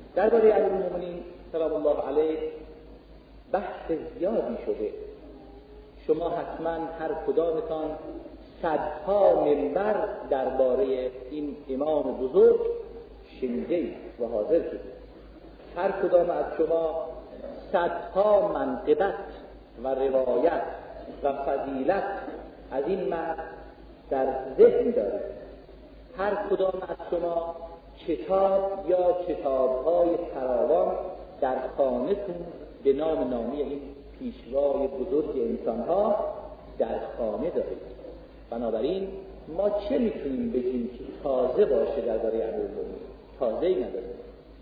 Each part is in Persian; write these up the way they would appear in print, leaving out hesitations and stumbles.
درباره امیرالمومنین سلام الله علیه بحث زیادی شده. شما حتما هر کدامتان صدها منبر درباره این امام بزرگ شنیدید و حاضر شدید. هر کدام از شما صدها منقبت و روایت و فضیلت از این مرد در ذهن دارید. هر کدام از شما کتاب یا کتاب‌های فراوان در خانه‌تون به نامی این پیشوای بزرگ انسان‌ها در خانه دارید. بنابراین ما چه میتونیم بگیم که تازه باشه درباره امیرالمومنین؟ تازه‌ای نداریم.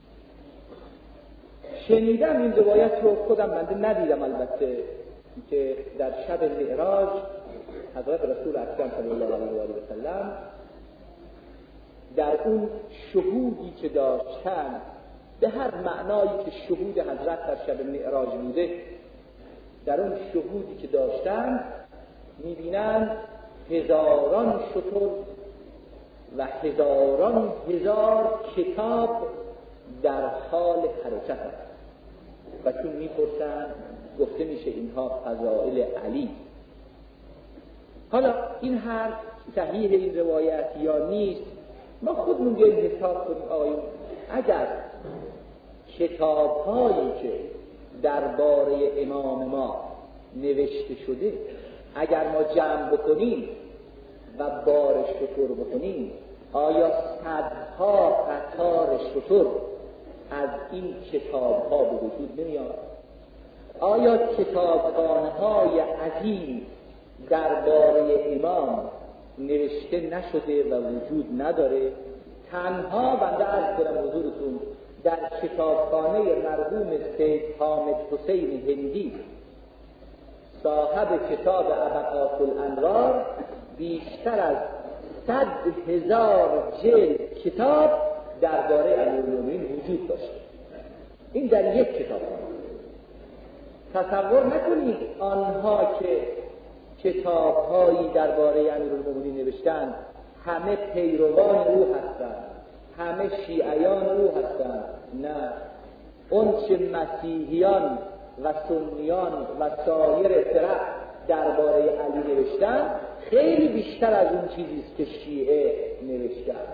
شنیدم این روایت رو، خودم بنده ندیدم البته، که در شب معراج حضرت رسول اکرم صلی الله علیه و آله و سلم در اون شهودی که داشتن، به هر معنایی که شهود حضرت در شب معراج بوده، در اون شهودی که داشتن میبینن هزاران شتر و هزاران هزار کتاب در حال حرکت است و چون میپرسن گفته میشه اینها فضائل علی. حالا این حرف صحیح این روایت یا نیست، ما خودمون بیاییم حساب کنیم. آقایون، اگر کتاب‌هایی که درباره امام ما نوشته شده اگر ما جمع بکنیم و بارش شتر بکنیم، آیا صدها قطار شتر از این کتاب‌ها به وجود نمیاد؟ آیا کتابخانه‌های عظیم درباره امام نوشته نشده و وجود نداره؟ تنها بنده عرض کنم حضورتون در کتابخانه مرحوم سید حامد حسین هندی صاحب کتاب ابقات الانوار بیشتر از 100,000 جلد کتاب درباره امیرالمومنین وجود داشت. این در یک کتابخانه. تصور نکنید آنها که کتاب‌هایی درباره امیرالمومنین نوشتند همه پیروان او هستند، همه شیعیان او هستند. نه، اون چه مسیحیان و سنیان و سایر فرق درباره علی نوشتند خیلی بیشتر از اون چیزی است که شیعه نوشتند.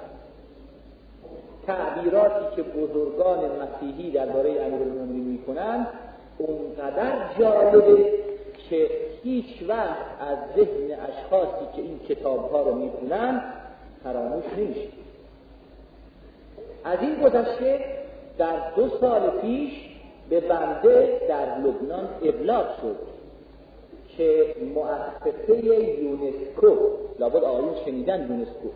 تعبیراتی که بزرگان مسیحی درباره امیرالمومنین میکنند اونقدر جالبه که هیچ وقت از ذهن اشخاصی که این کتاب‌ها رو میخونن فراموش نمیشه. از این گذشته در 2 سال پیش به بنده در لبنان ابلاغ شد که مؤسسه یونسکو، لابد آقایون شنیدن یونسکو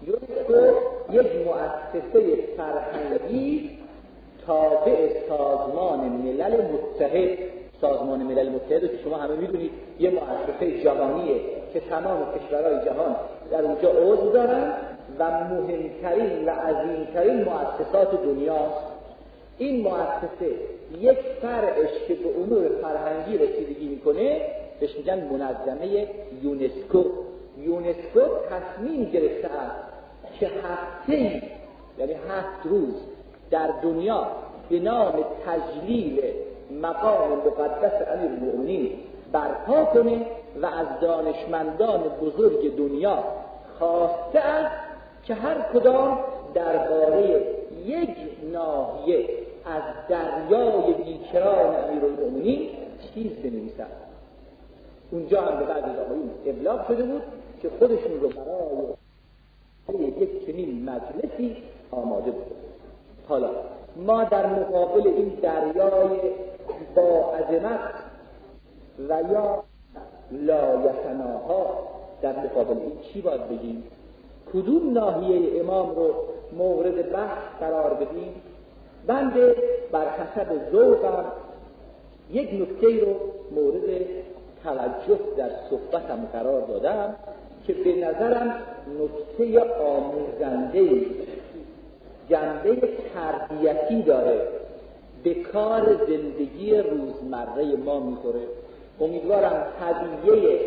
یک مؤسسه فرهنگی تابع سازمان ملل متحد. سازمان ملل متحد که شما همه میدونید یه مؤسسه جهانیه که تمام کشورهای جهان در اونجا عضو دارن و مهمترین و عظیمترین مؤسسات دنیاست. این مؤسسه یک فرعش که به امور فرهنگی رسیدگی میکنه بهش میگن منظمه یونسکو. یونسکو تصمیم گرفته است که هفته‌ای، یعنی 7 روز در دنیا به نام تجلیل مقام مقدس امیرالمومنین برپا کنه و از دانشمندان بزرگ دنیا خواسته است که هر کدام درباره یک ناحیه از دریای بیکران امیرالمومنین چیز بنویسند. اونجا هم به بعد از آقایون ابلاغ شده بود که خودشون رو برای یک چنین مجلسی آماده بود. حالا ما در مقابل این دریای با عظمت و یا لایتناها در مقابل این چی باید بگیم؟ کدوم ناحیه امام رو مورد بحث قرار بدیم؟ بنده بر حسب ذوقم یک نکته رو مورد توجه در صحبتم قرار دادم که به نظرم نکته آموزنده جنبه تربیتی داره، به کار زندگی روزمره ما میخوره. امیدوارم هدیه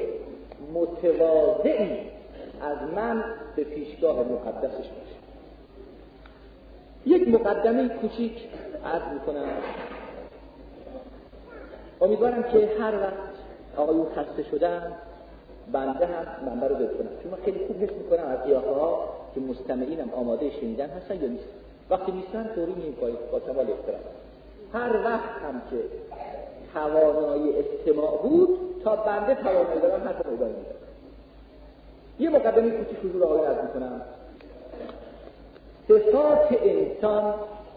متواضعی از من به پیشگاه مقدسش باشه. یک مقدمه کوچیک عرض میکنم امیدوارم که هر وقت آقایون خسته شدن بنده هم منبر رو بکنم، چون من خیلی خوب حس میکنم از قیافه‌ها که مستمعینم آماده شنیدن هستن یا نیست. وقتی نیستن طوری نمی‌پایید با کمال احترام. هر وقت هم که توانایی استماع بود تا بنده توانایی دارم حتی ادامه میدم. یه مقدمه کوچیک حضور آقایون عرض میکنم. صفات انسان،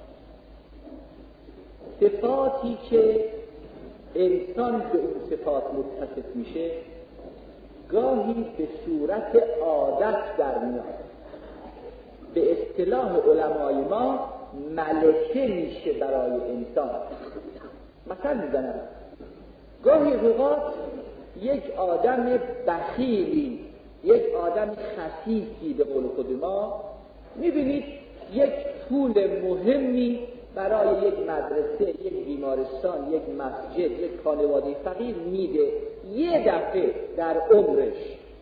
صفاتی که انسان به اون صفات متصف میشه گاهی به صورت عادت در میاد. به اصطلاح علمای ما ملکه میشه برای انسان. مثلا میزنم گاهی اوقات یک آدم بخیلی، یک آدم خسیسی به قول خود ما میبینید یک پول مهمی برای یک مدرسه، یک بیمارستان، یک مسجد، یک خانواده فقیر میده یه دفعه در عمرش.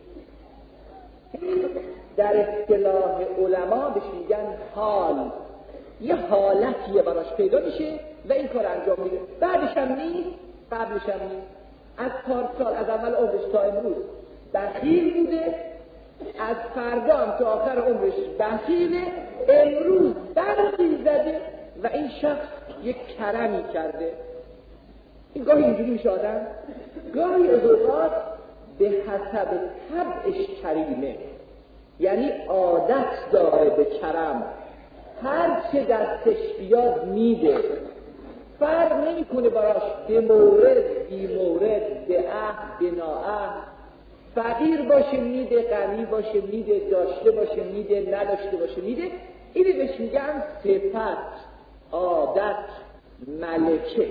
در اصطلاح علما بهش میگن حال، یه حالتیه براش پیدا میشه و این کار انجام میده. بعدش هم نیست، قبلش هم نیست. از پارسال از اول عمرش تا امروز بخیل بوده، از فردا هم تا آخر عمرش بخیله، امروز برقی زده و این شخص یک کرمی کرده. این گاهی اینجوری میشه آدم، گاهی از اوقات به حسب طبعش کریمه، یعنی عادت داره به کرم، هر چه دستش بیاد میده، فرق نمیکنه براش به مورد بی مورد، به عهد به ناعهد، فقیر باشه میده، غنی باشه میده، داشته باشه میده، نداشته باشه میده. اینی بهش میگن صفت، عادت، ملکه.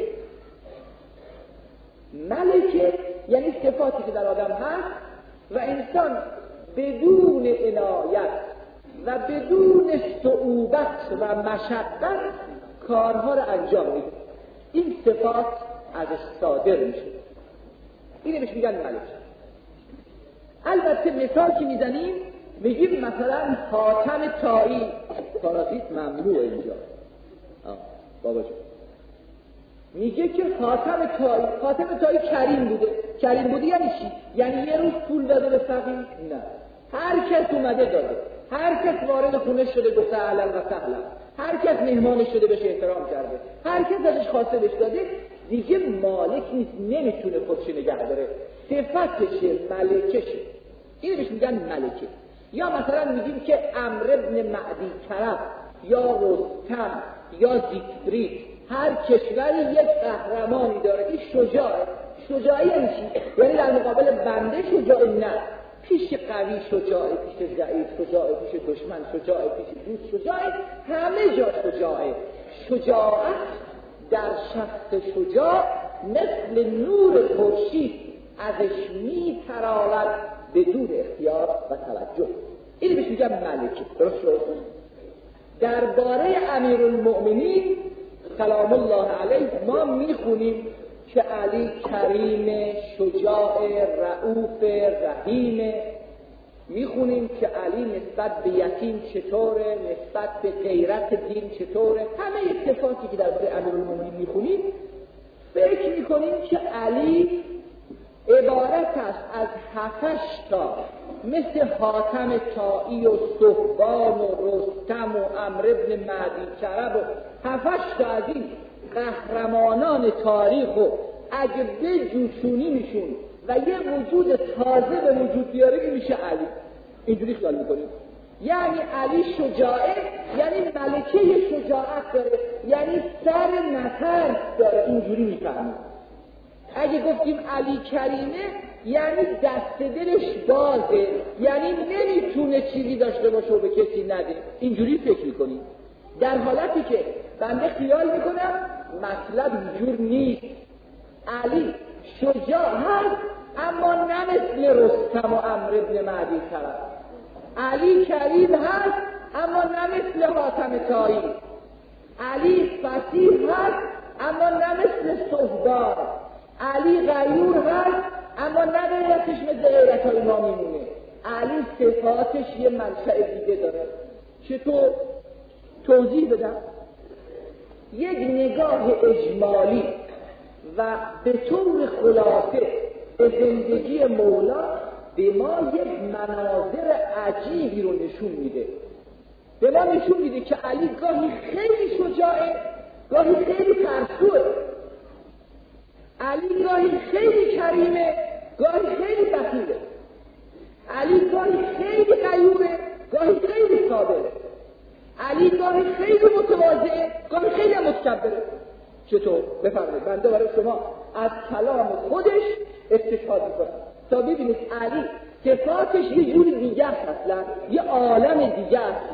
ملکه یعنی صفاتی که در آدم هست و انسان بدون عنایت و بدون صعوبت و مشقت کارها را انجام میده. این صفات ازش صادر میشه. اینه بهش میگن ملکه. البته مثال که میزنیم میگیم مثلا حاتم طایی، پارازیت ممنوع اینجا بابا جان، میگه که حاتم طایی کریم بوده. کریم بوده یعنی چی؟ یعنی یه روز پول داده به فقیر؟ نه، هر کس اومده داده، هر کس وارد خونه شده گفته اهلا و سهلا، هر کس مهمانش شده بهش احترام کرده، هر کس ازش خواسته بهش داده. دیگه مالک نیست، نمیتونه خودش نگه داره، صفتشه، ملکشه. اینو بهش میگن ملکه. یا مثلا میگیم که عمرو بن معدی کرب یا رستم یا زیگفرید، هر کشوری یک قهرمانی داره، این شجاعه. شجاعی یعنی چی؟ یعنی در مقابل بنده شجاعی نه، پیش قوی شجاعه، پیش ضعیف شجاعه، پیش دشمن شجاعه، پیش دوست شجاعه، همه جا شجاعه. شجاعت در شخص شجاع مثل نور خورشید ازش می‌تراود بدون اختیار و توجه. اینو بهش میگم ملکه. درست شد؟ درباره امیرالمؤمنین سلام الله علیه ما میخونیم که علی کریم، شجاع، رؤوف، رحیم. میخونیم که علی نسبت به یتیم چطوره، نسبت به غیرت دین چطوره. همه صفاتی که درباره امیرالمؤمنین میخونیم فکر میکنیم که علی عبارت است از 7 تا مثل حاتم طایی و صهبان و رستم و عمرو بن معدی کرب و 7 تا از این قهرمانان تاریخ و اگه بجوشونی میشون و یه وجود تازه به وجود بیاره میشه علی. اینجوری خیال میکنیم. یعنی علی شجاعه، یعنی ملکه شجاعت داره، یعنی سر نترس داره. اینجوری میفهمیم. اگه گفتیم علی کریمه یعنی دست دلش بازه، یعنی نمیتونه چیزی داشته باشه و به کسی نده. اینجوری فکر میکنیم. در حالتی که بنده خیال میکنم مطلب اینجور نیست. علی شجاع هست اما نه مثل رستم و عمرو بن معدی کرب. علی کریم هست اما نه مثل حاتم طایی. علی فصیح هست اما نه مثل صهبان. علی غیور هست اما نه غیرتش مثل غیرت‌های ما میمونه. علی صفاتش یه منشأ دیگه داره. چطور؟ توضیح بدم. یک نگاه اجمالی و به طور خلاصه به زندگی مولا به ما یک مناظر عجیبی رو نشون میده. به ما نشون میده که علی گاهی خیلی شجاعه، گاهی خیلی ترسوه. علی گاهی خیلی کریمه، گاهی خیلی بخیله. علی گاهی خیلی قیومه، گاهی خیلی صابره. علی گاهی خیلی متواضعه، گاهی خیلی متکبره. چطور؟ بفرمایید بنده برای شما از کلام خودش استشهاد میکنم تا ببینید علی صفاتش یه جور دیگه است، اصلا یه عالم دیگه است.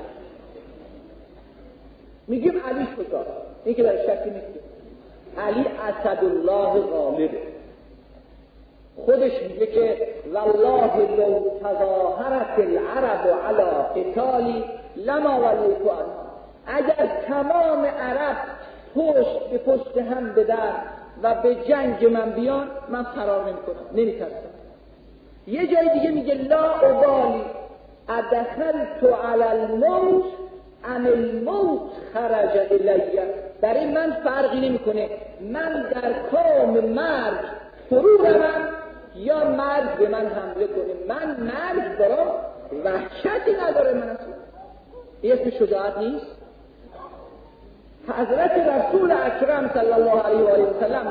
میگیم علی شجاع، این که در شکی نیست. علی اسدالله غالبه. خودش میگه که والله لو تظاهرت العرب علی قتالی لما ولیت عنها. اگر تمام عرب پشت به پشت هم بدن و به جنگ من بیان، من فرار نمیکنم، نمیترسم. یه جای دیگه میگه لا ابالی ادخلت علی الموت ام الموت خرج الیه. برای من فرقی نمیکنه من در کام مرگ فرو روم یا مرگ به من حمله کنه. من مرگ برام وحشتی نداره. من اصلا این اسم شجاعت نیست؟ حضرت رسول اکرم صلی الله علیه و آله و سلم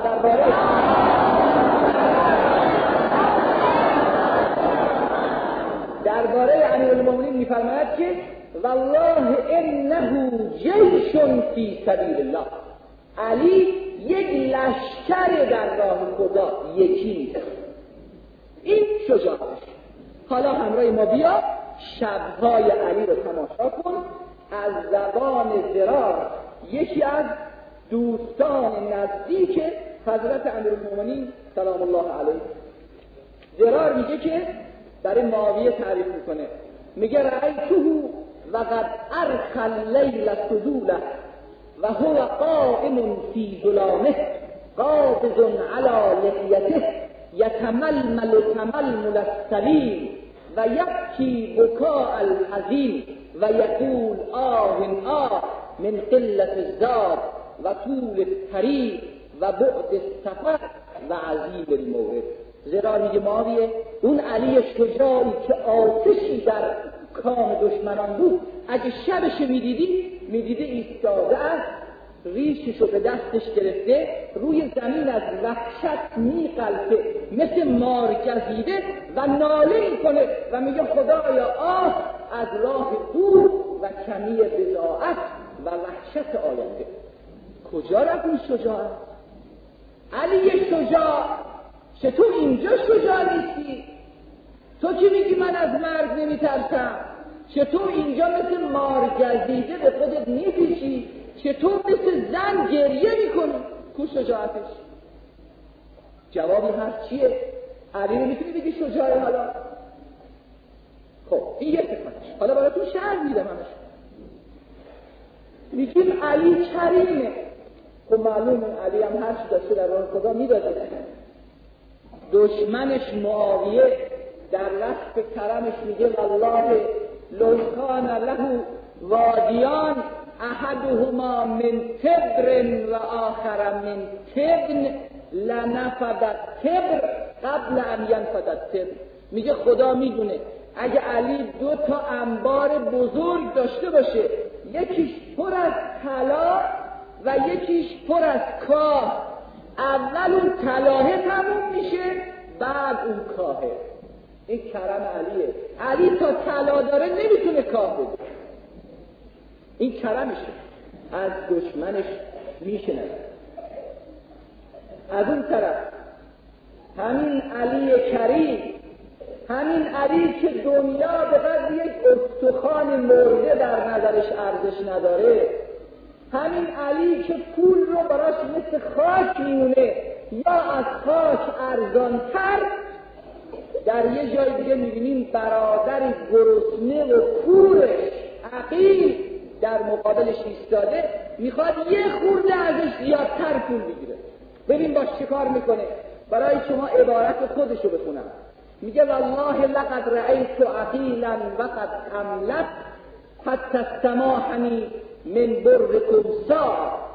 درباره امیرالمومنین میفرماید که والله انه جیش فی سبیل الله. علی یک لشکر در راه خدا، یکی نیست. این شجاعت. حالا همراه ما بیا شبهای علی رو تماشا کن از زبان ضرار، یکی از دوستان نزدیک حضرت امیرالمومنین سلام الله علیه. ضرار میگه که برای معاویه تعریف میکنه، میگه رأیته و قد ارخى اللیل سدوله و هو قائم فی ظلامه قابض علی لحیته یتململ تململ السلیم و یبکی بکاء الحزین و یقول آه من قلت الزاد و طول الطریق و بعد السفر و عظیم المورد. زیرا میگه معاویه اون علی شجاعی که آتشی در کام دشمنان بود، اگه شبش میدیده ایستاده است، ریششو به دستش گرفته، روی زمین از وحشت میغلطه، مثل مار گزیده و ناله میکنه و میگه خدایا آه از راه دور و کمی بضاعت و وحشت آینده. کجا رفت این شجاعت؟ علی شجاع، چطور اینجا شجاع نیستی؟ تو که میگی من از مرگ نمیترسم، چطور اینجا مثل مار گزیده به خودت میپیچی؟ چطور مثل زن گریه میکنی؟ کو شجاعتش؟ جوابی هست چیه؟ علی نمیتونی بگی شجاعه. حالا خب این یه صفتش. حالا براتون شرح میدم همش. میگیم علی کریمه. خب معلومه علی هم هر چی داشته در راه خدا میداده. دشمنش معاویه در وصف کرمش میگه والله لو کان له وادیان احدهما من تبر و آخر من تبن لنفد التبر قبل ان ینفد التبر. میگه خدا میدونه اگه علی 2 انبار بزرگ داشته باشه، یکیش پر از طلا و یکیش پر از کاه، اول اون طلاه تموم میشه بعد اون کاهه. این کرم علیه. علی تا طلا داره نمیتونه کاه بده. این کرمشه. از دشمنش میشنه. از اون طرف همین علی کریم، همین علی که دنیا به قدر یک استخوان مرده در نظرش ارزش نداره، همین علی که پول رو براش مثل خاک میمونه یا از خاک ارزانتر، در یه جای دیگه میبینیم برادری گرسنه و کورش عقیل در مقابلش ایستاده، میخواد یه خورده ازش زیادتر پول بگیره. ببین باش چه کار میکنه. برای شما عبارت خودشو بخونم. میگه والله لقد رأیت عقیلا وقد املت حتی استماحنی من برکم ساعة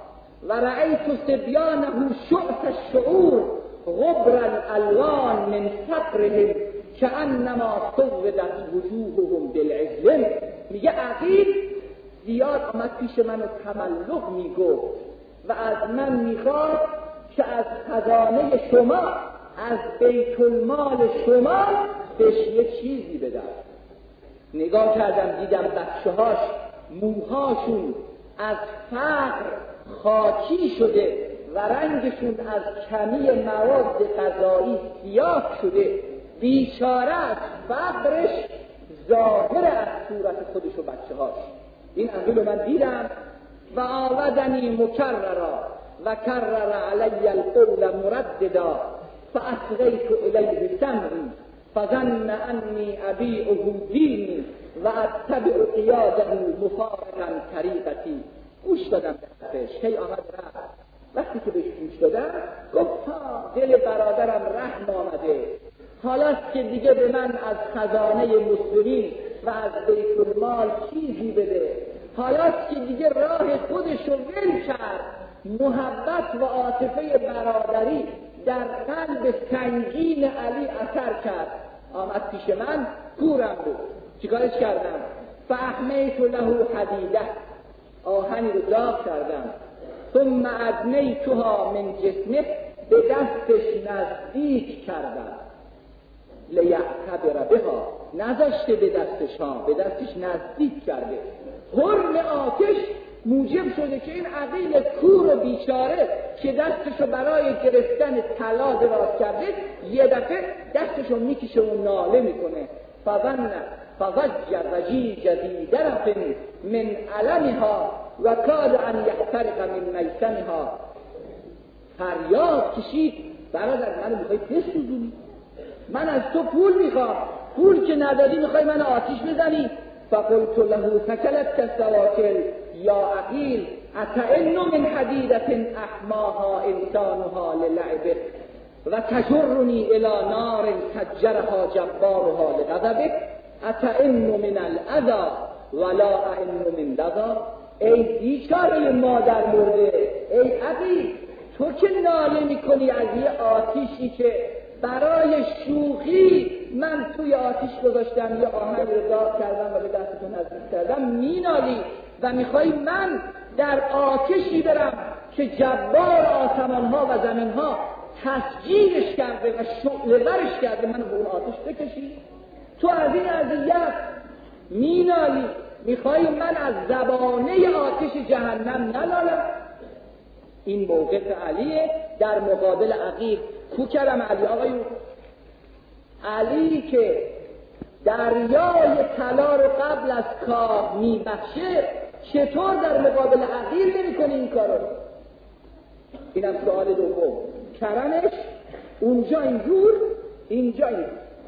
و رأیت صبیانه شعث الشعور غبر الالوان من فقرهم کأنما سودت وجوههم بالعزل. میگه عقیل زیاد آمد پیش من و تملق میگفت و از من میخواد که از خزانه شما، از بیت المال شما بهش یه چیزی بدم. نگاه کردم دیدم بچه‌هاش موهاشون از فقر خاکی شده و رنگشون از کمی مواد غذایی سیاه شده. بیچاره از فقرش ظاهر از صورت خودش و بچه‌هاش. این عقیل من دیدم و آودنی مکررا و کرر علی القول مرددا فاصغیت الیه سمعی فظن انی ابیعه دینی و اتبع قیاده مفارقا طریقتی. گوش دادم بهش، کی آمد رفت. وقتی که بهش گوش دادم گفت دل برادرم رحم آمده، حالاست که دیگه به من از خزانه مسلمین و از بیت المال چیزی بده، حالاست که دیگه راه خودش رو ول کرد. محبت و عاطفه برادری در قلب سنگین علی اثر کرد. آمد پیش من، کورم بود، چیکارش کردم؟ فاحمیت له حدیده، آهنی رو داغ کردم. ثم ادنیتها من جسمه، به دستش نزدیک کردم. لیعتبر بها، نذاشته به دستش ها، به دستش نزدیک کرده. حرم آتش موجب شده که این عقیل کور و بیچاره که دستشو برای گرفتن طلا دراز کرده یه دفعه دستشو میکشه و ناله میکنه. فضج رجیج ذی درف من علمها و کاد ان یحترق من میسمها. فریاد کشید برادر منو میخوای بسوزونی؟ من از تو پول میخوام، پول که ندادی میخوای من آتیش بزنی؟ فقلت له ثکلت کالسواکل یا عقیل اتئن من حدیدة احماها انسانها للعبه و تجرنی الی نار تجرها جبارها لغضبه اتئن من الاذى ولا ائن من لظى. ای بیچاره مادر مرده، ای عقیل تو که ناله میکنی از یه آتیشی که برای شوخی من توی آتیش گذاشتم، یه آهنگ رو داغ کردم و به دستتون نزدیک کردم، مینالی و میخوای من در آتشی برم که جبار آسمانها و زمینها تسجیلش کرده و شعله ورش کرده، منو به اون آتش بکشی؟ تو از این اذیت مینالی، میخوای من از زبانه آتش جهنم ننالم؟ این موقف علیه در مقابل عقیل. کو کردم علی آقایون، علی که دریای طلا رو قبل از کار میبخشه، چطور در مقابل عقیل نمی‌کنی این کارو؟ اینم سوال دوم. کرمش اونجا اینجور، اینجا اینجور.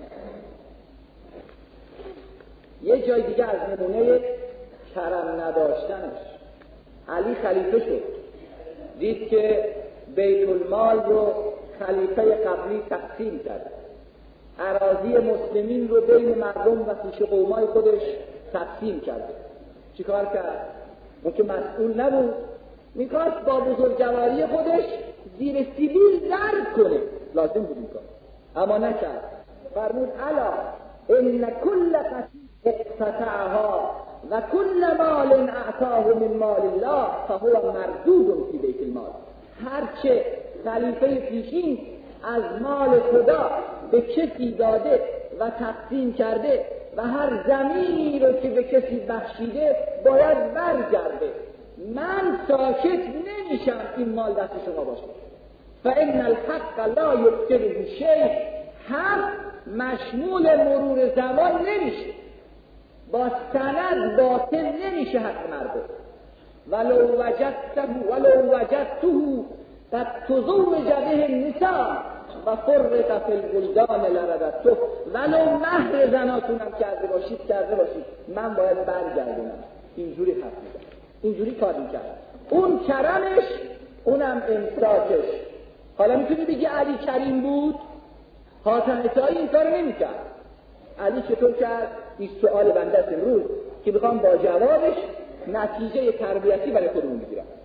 یه جای دیگه از نمونه کرم نداشتنش، علی خلیفه شد، دید که بیت المال رو خلیفه قبلی تقسیم کرد، اراضی مسلمین رو بین مردم و پیش قومای خودش تقسیم کرد. چیکار کرد؟ اون که مسئول نبود، میخواست با بزرگواری خودش زیر سیبیل ضرب کنه، لازم بود این کار، اما نکرد. فرمود الا ان کل قطیع اقتطعها و کل مال اعطاه من مال الله فهو مردود فی بیت المال. هرچه خلیفه پیشین از مال خدا به کسی داده و تقسیم کرده و هر زمینی رو که به کسی بخشیده باید برگرده. من ساکت نمیشم این مال دست شما باشه. فإن الحق لا یبطله شیء، حق مشمول مرور زمان نمیشه، با سند باطل نمیشه حق مردم. ولو وجدته قد تزوج به النساء و فرق فی البلدان لرددته، ولو مهر زناتونم کرده باشید من باید برگردونم. اینجوری حرف میزنه، اینجوری کار میکرد. اون کرمش، اونم امساکش. حالا میتونی بگی علی کریم بود؟ حاتم طایی این کار نمیکرد. علی چطور کرد؟ این سوال بنده است امروز که بخوام با جوابش نتیجه تربیتی برای خودمون بگیرم.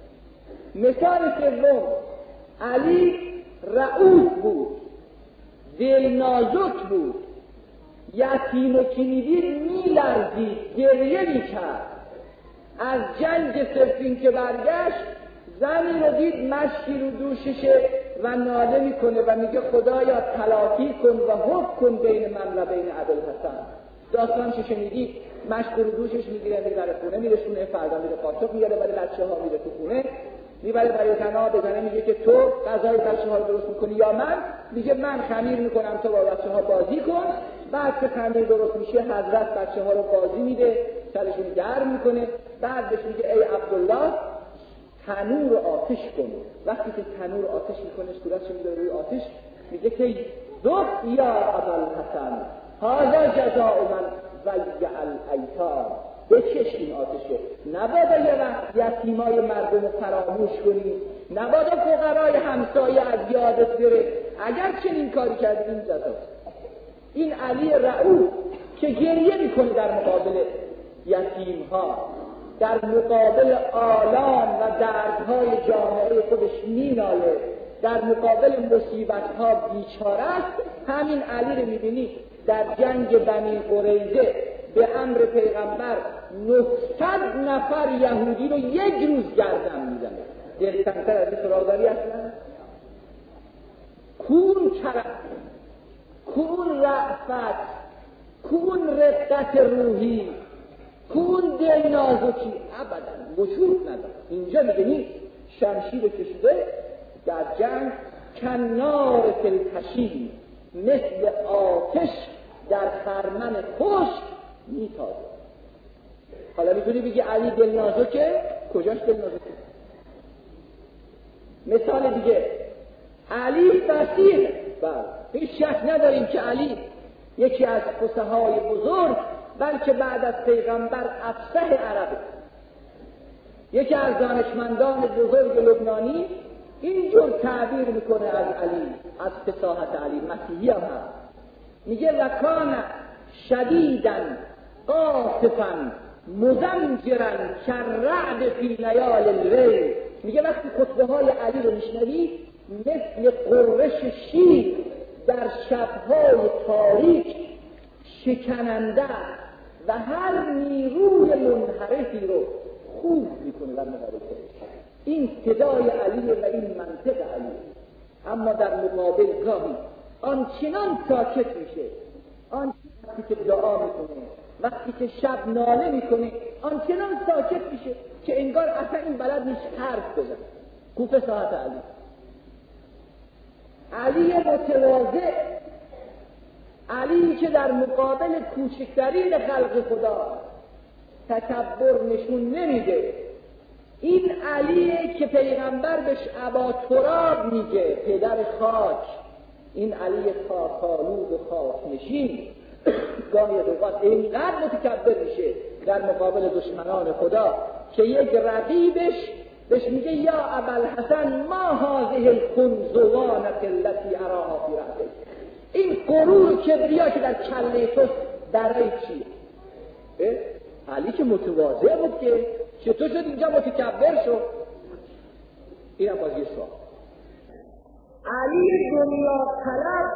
مثال سوم، علی رئوف بود، دل نازک بود، یتیم و که می‌دید می‌لرزید، گریه می‌کرد. از جنگ صفین که برگشت زنی رو دید مشکی رو دوششه و ناله میکنه و میگه خدایا تلافی کن و حکم کن بین من و بین ابوالحسن. داستان چه شنیدید؟ مشک رو دوشش میگیره میبره خونه میرسونه، فردا میره قاشق میاره برای بچه‌ها، میره تو خونه میبره برای زنها، به زنه میگه که تو غذای بچه‌ها رو درست میکنی یا من؟ میگه من خمیر میکنم تو با بچه‌ها بازی کن. بعد که خمیر درست میشه حضرت بچه‌ها رو بازی میده، سرشون گرم میکنه، بعد بهش میگه ای عبدالله تنور آتش کن. وقتی که تنور آتش میکنه صورتش میذاره روی آتش، میگه که ذوق یا ابوالحسن هذا جزاء من ضیع الایتام. بکش این آتشه، نبادا یه وقت یتیمای مردم رو فراموش کنی، نبادا فقرای همسایه از یادت بره. اگر چنین کاری کردی این جزاست. این علی رئوف که گریه میکنه در مقابل یتیمها، در مقابل آلام و دردهای جامعه خودش میناله، در مقابل مصیبتها بیچاره است. همین علی رو میبینی در جنگ بنی قریظه به امر پیغمبر 900 نفر یهودی رو یک روز گردن میزنه. دلتنگتر از این سراغداری اصلا؟ کون کرم، کون رأفت، کون رقت روحی، کون دل نازکی، ابدا وجود نداره. اینجا میبینی شمشیر کشیده در جنگ کنار فلتشی، مثل آتش در خرمن خشک میتازه. حالا میتونی بگی علی دل نازکه؟ کجاش دل نازکه؟ مثال دیگه، علی فصیح. بله، هیچ شک نداریم که علی یکی از فصحای بزرگ، بلکه بعد از پیغمبر افصح عربه. یکی از دانشمندان بزرگ لبنانی اینجور تعبیر میکنه از علی، از فصاحت علی. مسیحی هم هست، میگه وکان شدیداً قاصفاً مزمجراً کررعد فی لیال اللیل. میگه وقتی خطبه های علی رو میشنوی مثل قررش شیر در شبهای تاریک شکننده و هر نیروی منحرفی رو خوب میکنه در مقابل. این صدای علی و این منطق علی. اما در مقابل گاهی آنچنان ساکت میشه، آن وقتی که دعا میکنه، وقتی که شب ناله میکنه، آنچنان ساکت میشه که انگار اصلا این بلد نیست حرف بزنه. کوفه ساعت علی. علی متواضع، علی که در مقابل کوچکترین خلق خدا تکبر نشون نمیده. این علیه که پیغمبر بهش ابا تراب میگه، پدر خاک. این علی خاک‌آلود و خاک‌نشین گاهی اوقات اینقدر متکبر میشه در مقابل دشمنان خدا که یک رقیبش بهش میگه یا ابوالحسن ما هذه الخنزوانة التي اراها فی رأسک. این غرور کبریا که در کله تو برای چیه؟ علی که متواضع بود که چطور شد اینجا متکبر شد؟ این هم بازی سوال. علی دنیا طلب،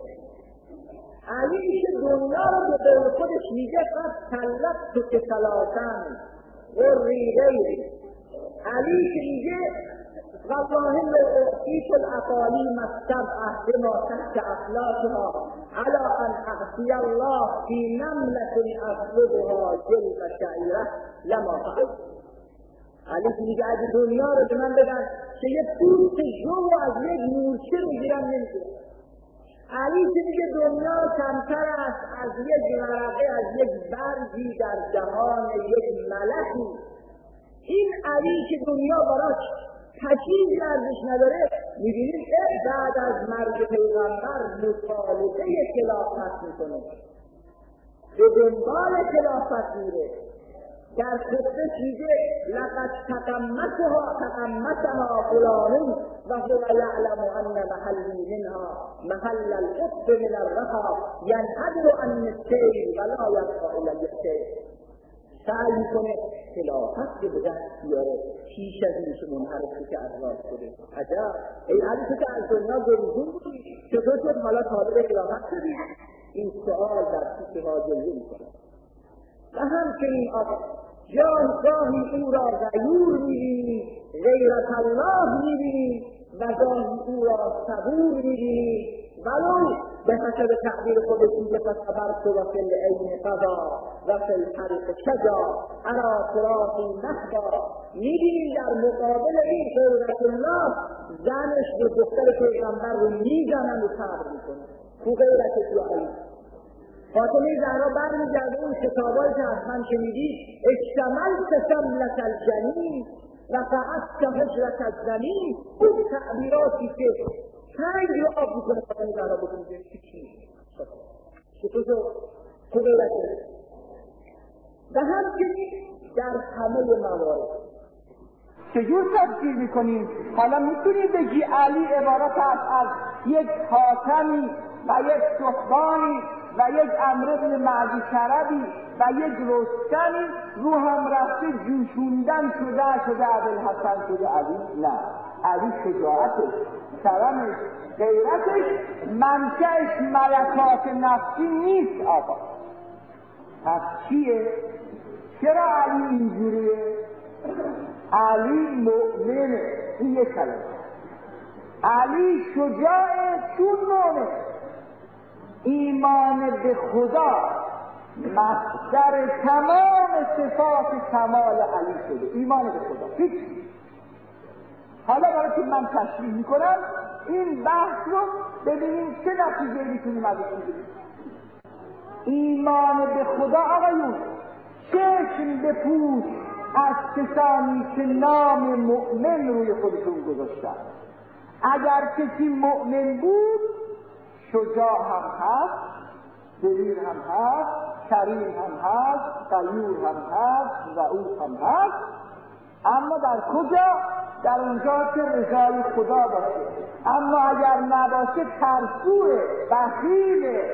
علی که دنیا رو به قول خودش میگه قد طلبت که ثلاثاً غریبین. علی که میگه والله لو اعطیت الاقالیم السبعة بما تحت افلاکها على ان اعصی الله فی نملة اطلبها جلب شعیره لما فعلت. علی که میگه اگه دنیا رو به من بدن که یه پوست جو از یک مورچه رو گیرم نمیتونم. علی که میگه دنیا کمتر است از یک ورقه، از یک برگی در دهان یک ملکی. این علی که دنیا براش تشریفی ارزش نداره، میبینید بعد از مرگ پیغمبر مطالبه خلافت میکنه، به دنبال خلافت میره. در خطبه میگه لقد تقمتها فلان و هو یعلم ان محلی منها محل القطب من الرخا ینحدر عن السیل ولا یبقى الی السیل. سعی میکنه خلافت به دست بیاره پیش از این که منحرف که از راه شده. عجب ای علی تو که از دنیا گریزون بودی چطور شد حالا طالب خلافت شدی؟ این سؤال در پیش ما جلوه میکنه. و همچنین گاهی او را غیور میبینی، غیرت الله میبینی و گاهی او را صبور میبینی. ولو به حسب تعبیر خودشون که فصبرت و فی العین قضا و فی الطریق شجا انا صراطی نحبا. میبینیم در مقابل این غیرت الله زنش به دختر پیغمبر رو میزنن و صبر میکنه. تو غیرت تو علی فاطمه زهرا برمیگرده اون کتابایی که از من شنیدی اشتملت سملت الجنین و فعدت هجرت الزمین. اون تعبیراتی که سنگ رو آب میکنه فاطمه زهرا بکنه چطور تو غیرته. و همچنین در همه موارد چجور تفسیر میکنیم؟ حالا میتونی بگی علی عبارت از یک حاتمی و یک صحبانی و یک عمرو بن معدی کربی و یک رستمی رو هم رفته جوشوندن شده ابوالحسن شده علی. نه، علی شجاعتش، کرمش، غیرتش، منشأش ملکات نفسی نیست آقا. پس چیه؟ چرا علی اینجوریه؟ علی مؤمنه. این یک کلمه. علی شجاعه چون مؤمن. ایمان به خدا مصدر تمام صفات کمال علی شده. ایمان به خدا هیچ. حالا برای که من تشریح میکنم این بحث رو ببینیم چه نتیجه میتونیم ازش بگیریم. ایمان به خدا آقایون چشم بپوش از کسانی که نام مؤمن روی خودشون گذاشتن. اگر کسی مؤمن بود شجاع هم هست، دلیر هم هست، کریم هم هست، غیور هم هست، رئوف هم هست. اما در کجا؟ در اونجا که رضای خدا باشه. اما اگر نباشه ترسوه، بخیله.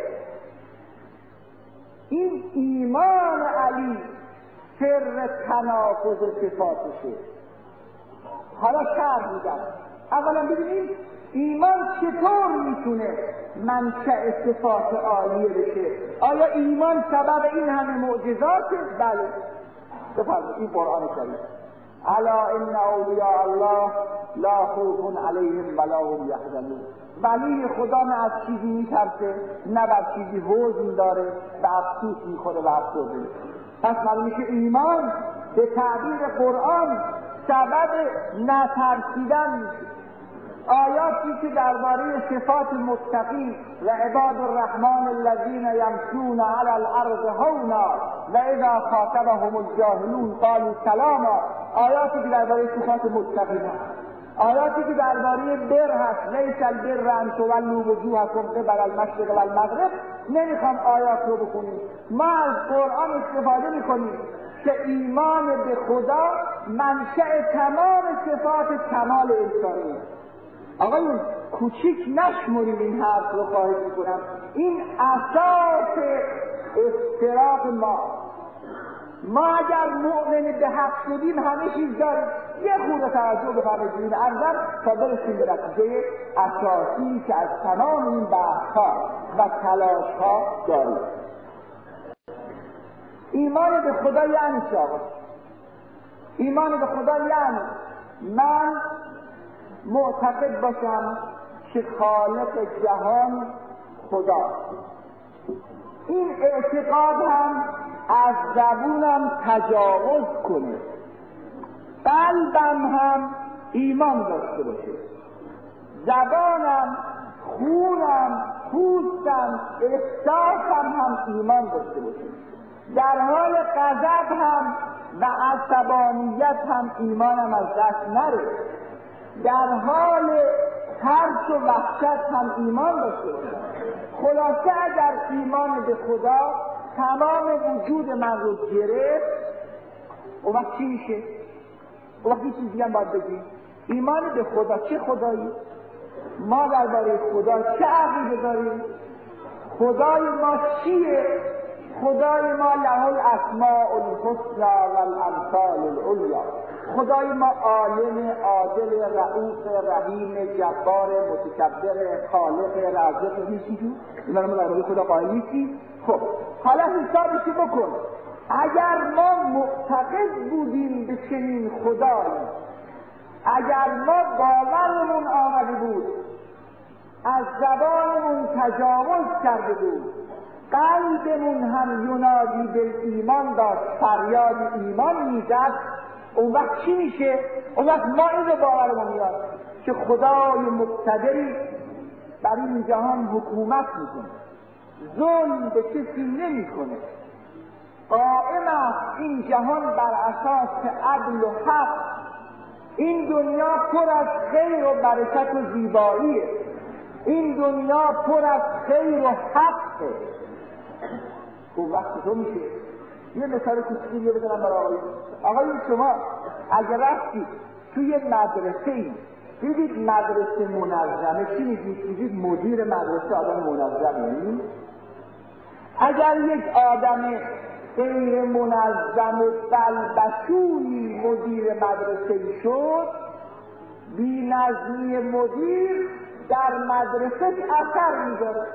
این ایمان علی سر تناقض صفاتشه. حالا شرح میدم. اولا ببینیم ایمان چطور میتونه منشأ صفات عالیه بشه. آیا ایمان سبب این همه معجزاته؟ بله. بفرمایید این قرآن کریم. الا ان اولیاء الله لا خوف علیهم ولا هم یحزنون. ولی خدا نه از چیزی میترسه نه بر چیزی حزن داره و افسوس میخوره و افسرده میشه. پس معلومه که ایمان به تعبیر قرآن سبب نترسیدن میشه. آیاتی که درباره صفات متقین و عباد الرحمن الذین یمشون علی الارض هونا و اذا خاطبهم الجاهلون قالوا سلاما، آیاتی که درباره صفات متقین هست، آیاتی که درباره بر هست، لیس البر ان تولوا وجوهکم قبل المشرق و المغرب. نمیخوام آیات رو بخونیم، ما از قرآن استفاده میکنیم که ایمان به خدا منشأ تمام صفات کمال انسانی. آقایون کوچیک نشمریم این حرف رو، خواهش میکنم. این اساس افتراق ما اگر مؤمن به حق شدیم همه چیز داریم. یه خورده توجه بفرمایید این ارزم تا برسیم به نتیجه اساسی که از تمام این بحث‌ها و تلاش‌ها داریم. ایمان به خدا یعنی چه آقا؟ ایمان به خدا یعنی من معتقد باشم که خالق جهان خدا. این اعتقاد هم از زبونم تجاوز کنه، قلبم هم ایمان داشته باشه، زبانم، خونم، پوستم، احساسم هم ایمان داشته باشه، در حال غضب هم و عصبانیت هم ایمانم از دست نره، در حال ترس و وحشت هم ایمان داشته باشه. خلاصه اگر ایمان به خدا تمام وجود من رو گرفت، اون وقت چی میشه؟ اون وقت یه چیز دیگه هم باید بگیم. ایمان به خدا چه خدایی؟ ما درباره خدا چه عقیده داریم؟ خدای ما چیه؟ خدای ما له الاسماء الحسنی و الامثال العلیا. خدای ما عالم، عادل، رؤوف، رحیم، جبار، متکبر، خالق، رازق، هیچی اینا رو برای خدا قائل نیستی. خب حالا حسابی بکن، اگر ما معتقد بودیم به چنین خدایی، اگر ما باورمون آمده بود، از زبانمون تجاوز کرده بود، قلبمون هم ینادی به ایمان داشت، فریاد ایمان میزد، اون وقت چی میشه؟ اون وقت ما این رو باورمون میاد که خدای مقتدری بر این جهان حکومت میکنه، ظلم به کسی نمیکنه، قائم است این جهان بر اساس عدل و حق، این دنیا پر از خیر و برکت و زیباییه، این دنیا پر از خیر و حقه. اون وقت تو میشه. یه مثال کوچیکی بزنم برای آقایون. شما اگر رفتید توی مدرسه‌ای دیدید مدرسه منظمه، چی میگید؟ میگید مدیر مدرسه آدم منظمه. اگر یک آدم غیر منظم و بلبشویی مدیر مدرسه شد، بی‌نظمی مدیر در مدرسه اثر می‌ذاره،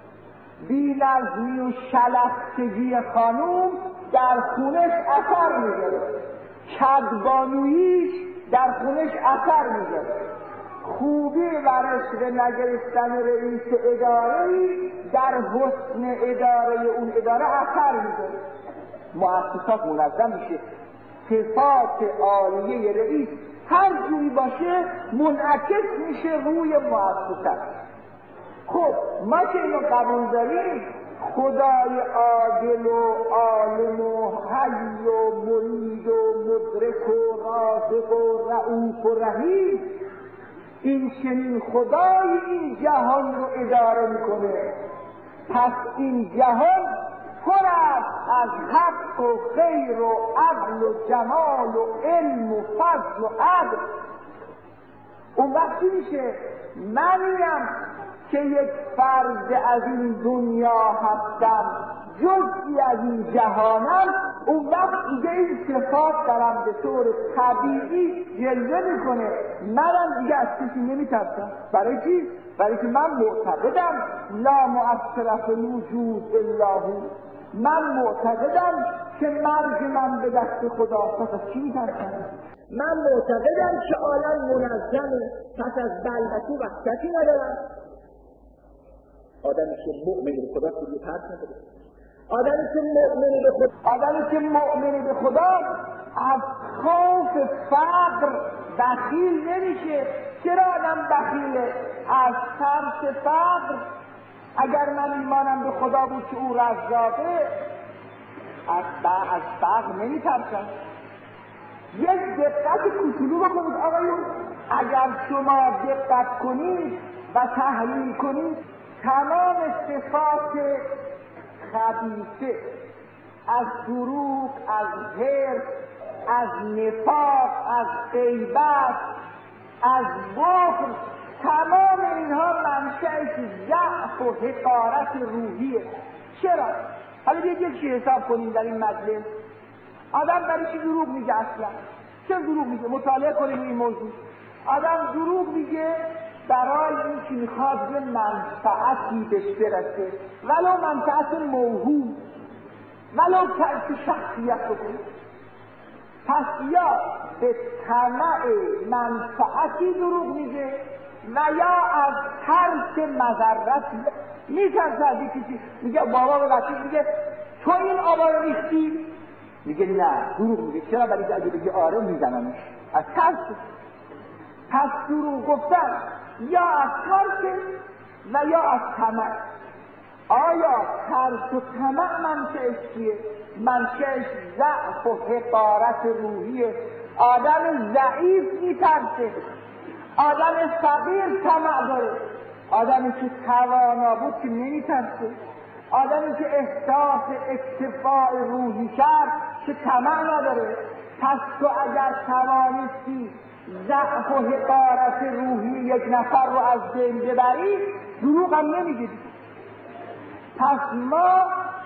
بی‌نظمی و شلختگی خانوم در خونش اثر می‌ذاره، کدبانوییش در خونش اثر می‌ذاره، خوبی و رشوه نگرفتن رئیس اداره‌ای در حسن اداره اون اداره اثر می‌ذاره. مؤسسات منظم میشه، صفات عالیه رئیس هر جوری باشه منعکس میشه روی مؤسسات. خب ما که اینو قبول داریم، خدای عادل و عالم و حی و مرید و مدرک و رازق و رؤوف و رحیم، این چنین خدای این جهان رو اداره میکنه، پس این جهان پر است از حق و خیر و عدل و جمال و علم و فضل و عدل. اون وقتی میشه منیم که یک فرد از این دنیا هستم، جزئی از این جهانم، اون وقت دیگه این صفات درم به طور طبیعی جلوه میکنه، منم دیگه از کسی نمیترسم. برای چی؟ برای که من معتقدم لا مؤثر فی الوجود الا هو، من معتقدم که مرگ من به دست خداست، پس از چی میترسم؟ من معتقدم که عالم منظمه، پس از بلبشو وحشتی ندارم. آدمی که مؤمن به خدا دیگه ترس نداره. آدمی که مؤمن به خدا از خوف فقر بخیل نمیشه. چرا آدم بخیله؟ از ترس فقر. اگر من ایمانم به خدا بود که او رزاقه، از فقر نمیترسم. یک دقت کوچولو بکنید آقایون، اگر شما دقت کنید و تحلیل کنید، تمام صفات خبیثه، از دروغ، از حرص، از نفاق، از غیبت، از بخل، تمام اینها منشأش ضعف و حقارت روحیه. چرا؟ حالا یک چی حساب کنیم در این مجلس. آدم برای چی دروغ میگه اصلا؟ چرا دروغ میگه؟ مطالعه کنیم این موضوع. آدم دروغ میگه برای این که میخواد یه منفعتی بهش برسه، ولو منفعت موهوم، ولو که شخصیت بکنه. پس یا به طمع منفعتی دروغ میگه و یا از ترس مضرتی. میترسه از کسی، میگه بابا به بچه میگه تو این آبا رو ریختی، میگه نه، دروغ میگه. چرا؟ برای که اگه بگه آره میزنمش، از ترس. پس دروغ گفتن یا از ترس و یا از طمع. آیا ترس و طمع منشأش چیه؟ منشأش ضعف و حقارت روحیه. آدم ضعیف میترسه، آدم فقیر طمع داره، آدمی که توانا بود که نمیترسه، آدمی که احساس اکتفاء روحی کرد که طمع نداره. پس تو اگر توانستی ضعف و حقارت روحی یک نفر رو از بین ببری، دروغ هم نمیگی. پس ما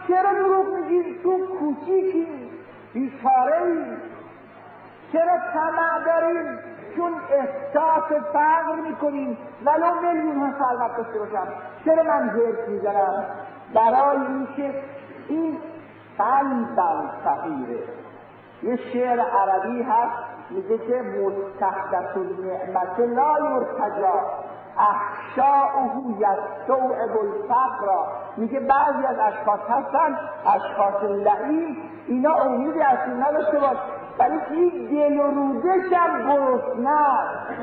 چرا دروغ میگید؟ تو کوچیکی، بیچاره‌ای. چرا طمع داریم؟ چون احساس فقر میکنیم ولو میلیون ها ثروت داشته باشم. چرا من حرف میزنم؟ برای اینکه این قلبم فقیره. یه شعر عربی هست میگه که مستحدث النعمت لا یرتجا احشاؤه یستوعب الفقر. میگه بعضی از اشخاص هستن، اشخاص لعین، اینا امیدی از این نداشته باش، ولی این دل و رودش هم گرسنه،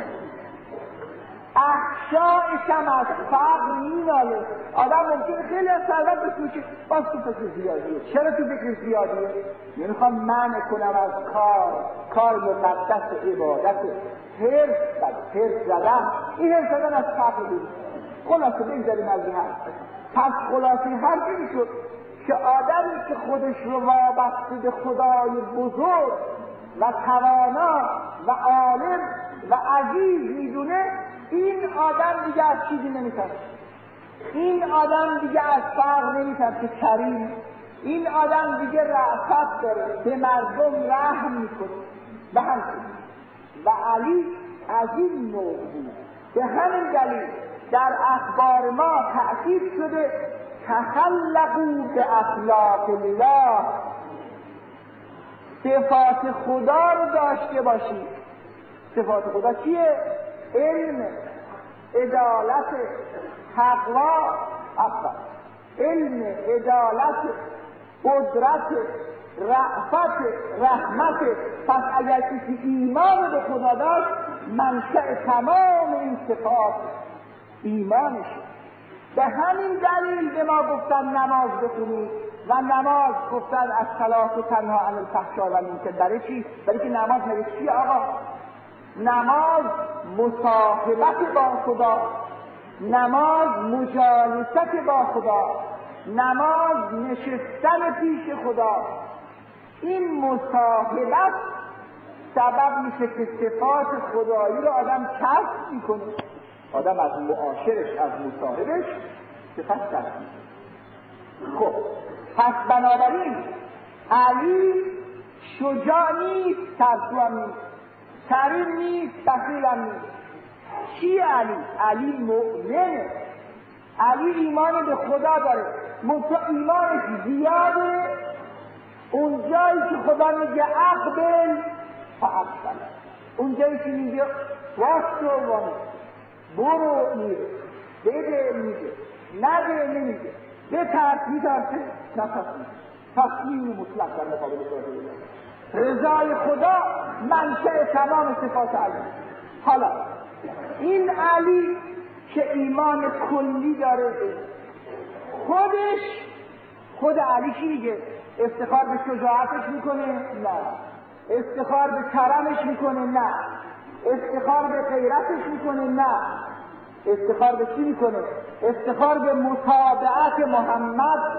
احشایش هم از فقر میناله. آدم ممکنه خیلی از ثروت داشته که باز تو فکر زیادیه. چرا تو فکر زیادیه؟ نمیخوام منع کنم از کار مقدس عبادت. حرص زدن، این حرص زدن از فقر بود. خلاصه بگذاریم از این حرف. پس خلاصه حرف این شد که آدمی که خودش رو وابسته به خدای بزرگ و توانا و عالم و عزیز میدونه، این آدم دیگه از چیزی نمیترسه. این آدم دیگه از فقر نمیترسه، کریم. این آدم دیگه رأفت داره، به مردم رحم میکنه. به همین و علی از این نوع بود. به همین دلیل در اخبار ما تأکید شده تخلقوا به اخلاق الله، صفات خدا رو داشته باشید. صفات خدا چیه؟ علم، عدالت، تقوا، علم، عدالت، قدرت، رأفت، رحمت. پس اگر کسی ایمان به خدا داشت، منشأ تمام این صفات ایمانش. به همین دلیل به ما گفتن نماز بخونید و نماز گفتن الصلاة تنها عن الفحشاء و المنکر. برای چی؟ برای که نماز مگه چیه آقا؟ نماز مصاحبت با خدا، نماز مجالست با خدا، نماز نشستن پیش خدا. این مصاحبت سبب میشه که صفات خدایی رو آدم کسب میکنه. آدم از معاشرش، از مصاحبش صفت کسب میکنه. خب پس بنابراین علی شجاع نیست، ترسو هم نیست، کریم نیست، بخیل هم نیست. چی علی؟ علی مؤمنه. علی ایمان به خدا داره، منتها ایمانش زیاده. اون جایی که خدا میگه اقبل فاقبل، اون جایی که میگه واسو وانه، برو میره، بده میده، نده نمیده، بترس میترسه، نفس میده. تسلیم مطلق در مقابل خدا. رضای خدا منشأ تمام صفات علی. حالا این علی که ایمان کلی داره، خود علی چی میگه؟ افتخار به شجاعتش میکنه؟ نه. افتخار به کرمش میکنه؟ نه. افتخار به غیرتش میکنه؟ نه. افتخار به چی میکنه؟ افتخار به متابعت محمد.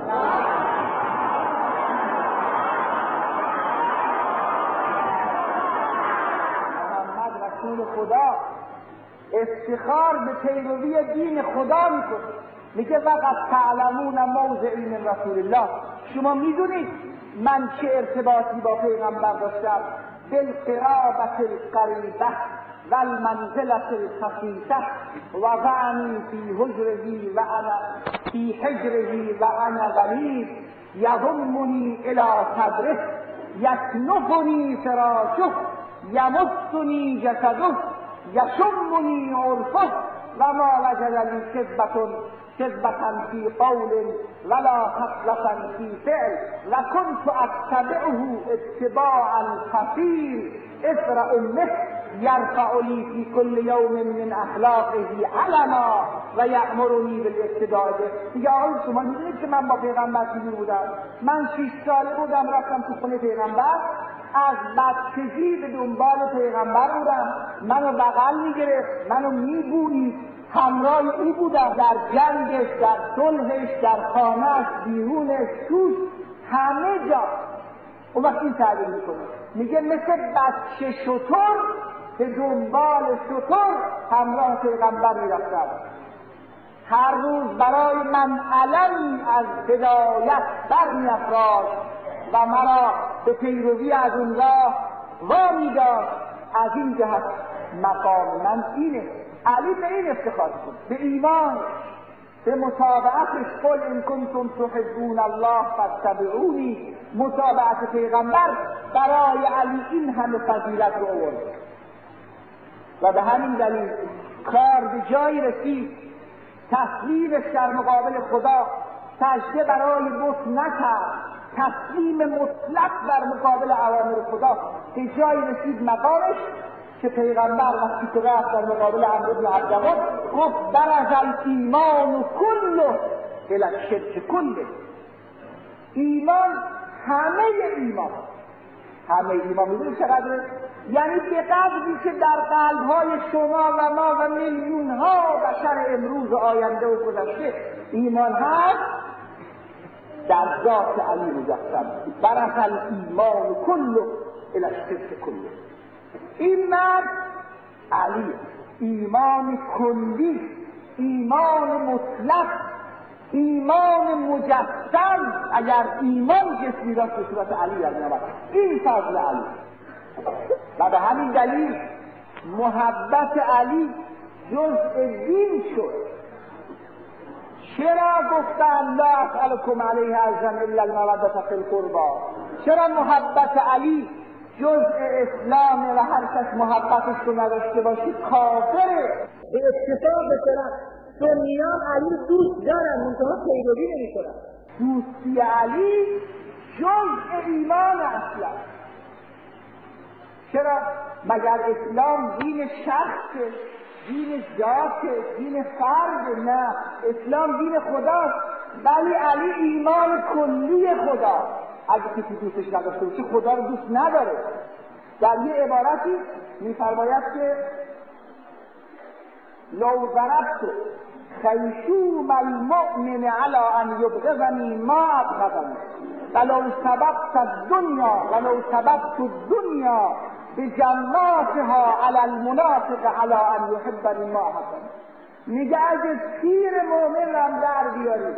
رسول خدا. افتخار به پیروی دین خدا میکنه. میگه وقت تعلمون موضعی من رسول الله، شما میدونید من چه ارتباطی با پیغمبر داشتم. بالقرابة القریبه و المنزلة الخفیفه و وعنی فی حجره و انا فی حجره و انا ولید یضمنی الی صدره یکنفنی فراشه یمسنی جسده یشمنی عرفه و ما وجد لی کذبة فی قول ولا خصلة فی فعل و کنت اتبعه اتباعا خفیر اثر امه یرفع لی فی کل یوم من اخلاقه علما و یأمرنی بالاقتداء به. دیگه آقای شما میدونید که من با پیغمبر چجور بودم؟ من 6 ساله بودم رفتم تو خونه پیغمبر، از بچگی به دنبال پیغمبر بودم، منو بغل میگرفت، منو میبویید، همراه او بودم در جنگش، در صلحش، در خانهش، بیرونش، توش، همه جا. اون وقت این تعبیر میکنه، میگه مثل بچه شتر به دنبال شتر همراه پیغمبر میرفتم. هر روز برای من علمی از هدایت برمی‌افراشت و مرا به پیروی از اون راه وامی داشت. از این جهت مقام من اینه. علی به این افتخار کنه، به ایمان، به متابعتش. قل ان کنتم تحبون الله فاتبعونی. متابعت پیغمبر برای علی این همه فضیلت رو آورد و به همین دلیل کار به جایی رسید تسلیمش در مقابل خدا سجده برای بت نکرد، تسلیم مطلق در مقابل اوامر خدا به جایی رسید مقامش که پیغمبر وقتی که رفت در مقابل عمرو بن عبدالعزیز گفت برز الایمان کله الی الشرک کله. ایمان همه ایمان میدونی چقدره؟ یعنی به قدری که در قلب‌های شما و ما و میلیون‌ها بشر امروز و آینده و گذشته ایمان هست، در ذات علی مجسم. برز الایمان کله الی الشرک کله. این مرد علی، ایمان کلی، ایمان مطلق، ایمان مجسم. اگر ایمان جسمی داشت به صورت علی در می‌آمد. این فضل علی و به همین دلیل محبت علی جزء دین شد. چرا گفتن لا اسألكم علیه اجرا الا المودة فی القربى؟ چرا محبت علی جزء اسلام و هر کس محبتش رو نداشته باشه کافره؟ به اتفاق بسرم سنیان علی دوست دارن، منتها پیروی نمی کنن. دوستی علی جزء ایمان اصلا. چرا؟ مگر اسلام دین شخصه، دین ذاته، دین فرد؟ نه، اسلام دین خداست. ولی علی ایمان کلی خدا. اگه کسی دوستش نداشته باشه خدا رو دوست نداره. در یه عبارتی می‌فرماید که لو ضربت خیشوم المؤمن علی ان یبغضنی ما ابغضنی ولو سببت الدنیا بجماعتها علی المنافق علی ان یحبنی ما احبنی. میگه اگه تیر مؤمن رو در بیاری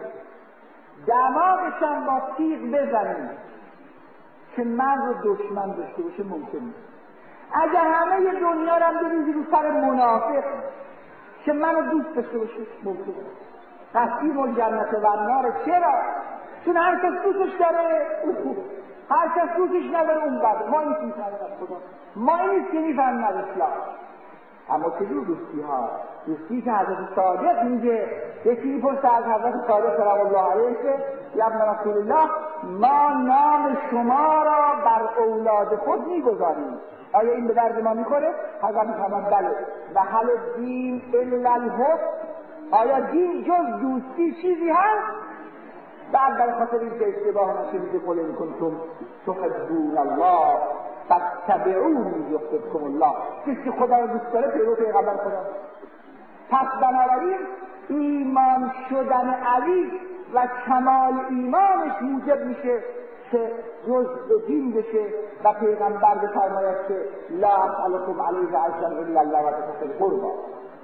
دماغشم با تیغ بزنی که من رو دشمن داشته باشه ممکن نیست. اگه همه دنیا رو بریزی رو سر منافق که منو دوست داشته باشه ممکن نیست. قسیم الجنت و النار. چرا؟ چون هر کس دوستش داره اون خوبه، هر کس دوستش نداره اون بده. ما این چیز نداره خدا، ما این نیست که میفهمیم از اسلام. اما چجور دوستی ها؟ دوستی که حضرت صادق میگه، یکی میپرسه از حضرت صادق سلام الله علیه که یا ابن رسول الله ما نام شما را بر اولاد خود میگذاریم، آیا این به درد ما میخوره؟ حضرت میفرماد بله. و هل دین الا الحب؟ آیا دین جز دوستی چیزی هست؟ بعد در خاطر این که اشتباه نشه میگه قل ان کنتم تحبون الله فاتبعونی یحببکم الله. کسی که خدا رو دوست داره پیرو پیغمبر خدا. پس بنابراین ایمان شدن علی و کمال ایمانش موجب میشه که جزء دین بشه و پیغمبر بفرماید که لا اسألكم علیه اجرا الا المودة فی القربى.